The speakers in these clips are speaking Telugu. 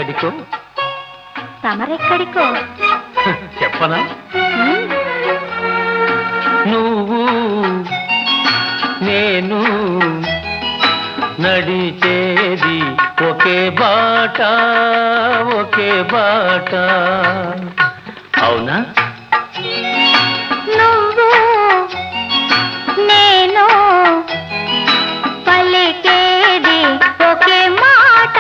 ఎక్కడికో తమరెక్కడికో చెప్పనా నువ్వు నేను నడిచేది ఒకే బాట అవునా నువ్వు నేను పలికేది ఒకే మాట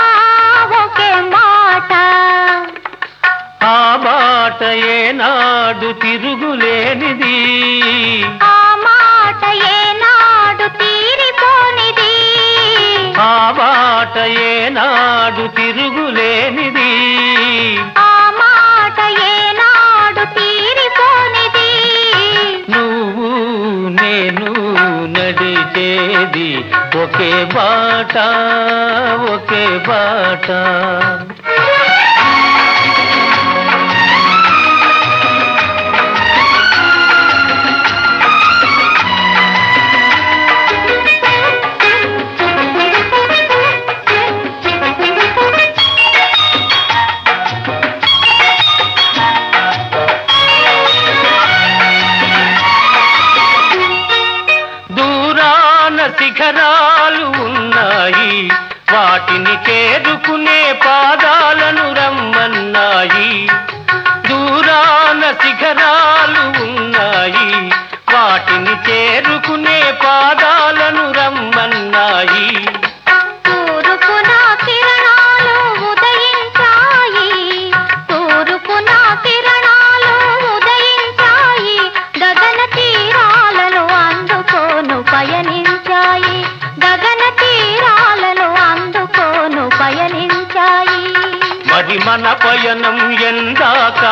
ఆ బాట ఏనాడు తిరుగులేనిది ఆ మాట ఏనాడు తీరిపోనిది ఆ బాట ఏనాడు తిరుగులేనిది ఆ మాట ఏనాడు తీరిపోనిది నువ్వు నేను నడిచేది ఒకే బాట శిఖరాలు ఉన్నాయి వాటిని చేరుకునే పాదాలను రమ్మన్నాయి దూరాన శిఖరాలు ఉన్నాయి వాటిని చేరుకునే పాదాలను రమ్మన్నాయి తూర్పున కిరణాలు ఉదయించాయి తూర్పున కిరణాలు ఉదయించాయి గగన తీరాలను అందుకోను పయనించాయి గగన తీరాలను అందుకోను పయనించాయి మరి మన పయనం ఎందాక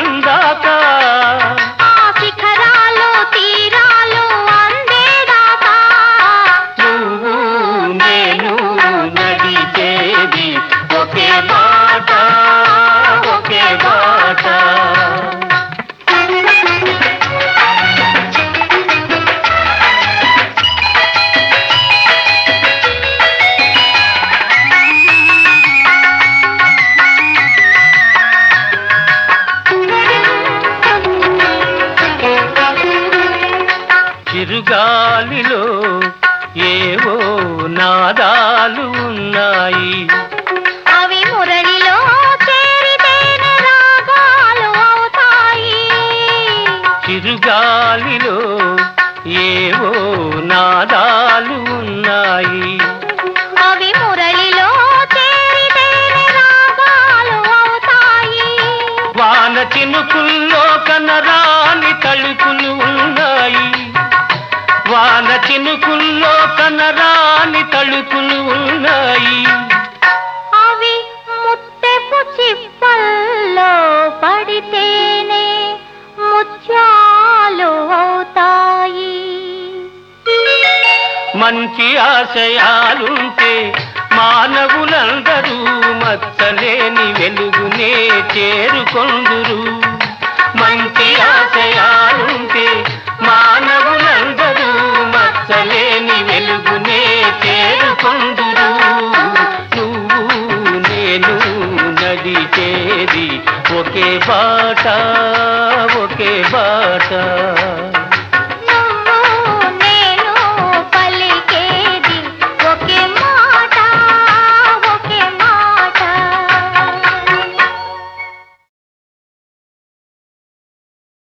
ఆ శిఖరాలు తీరాలు అందేదాకా నువ్వు నేను నడిచేది ఒకే బాట చిరుగాలిలో ఏవో నాదాలు ఉన్నాయి అవి మురళిలో చేరితేనే రాగాలు అవుతాయి చిరుగాలిలో ఏవో నాదాలు ఉన్నాయి అవి మురళిలో చేరితేనే రాగాలు అవుతాయి వాన చినుకుల్లో కనరాని తలుపులు ఉన్నాయి వాన చినుకుల్లో కనరాని తలుపులు ఉన్నాయి అవి ముత్తెపు చిప్పల్లో పడితేనే ముత్యాలు అవుతాయి మంచి ఆశయాలుంటే మానవులందరూ మచ్చలేని వెలుగునే చేరుకొందురు మంచి ఆశయా